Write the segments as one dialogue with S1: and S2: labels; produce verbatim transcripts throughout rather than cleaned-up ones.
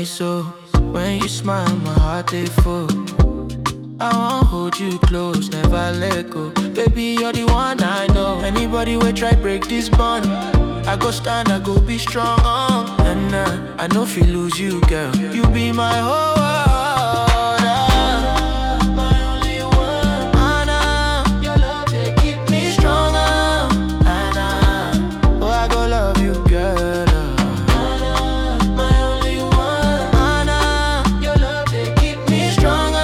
S1: my soul. When you smile, my heart they full. I won't hold you close, never let go. Baby, you're the one I know. Anybody will try break this bond, I go stand, I go be strong. And uh, I know if you lose you, girl, you be my whole world. Ah, my only one. Anna, your love, they keep me stronger. Anna, oh, I go love you, girl. Anna, my only one. Anna, your love, they keep me stronger.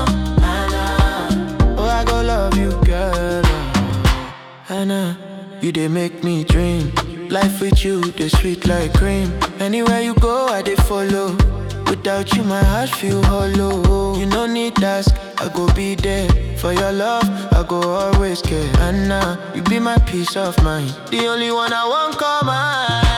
S1: Anna, oh, I go love you, girl. Anna, you they make me dream. Life with you, they sweet like cream. Anywhere you go, I they follow. Without you, my heart feel hollow. You no need ask, I go be there. For your love, I go always care. And now, you be my peace of mind. The only one I want, come on.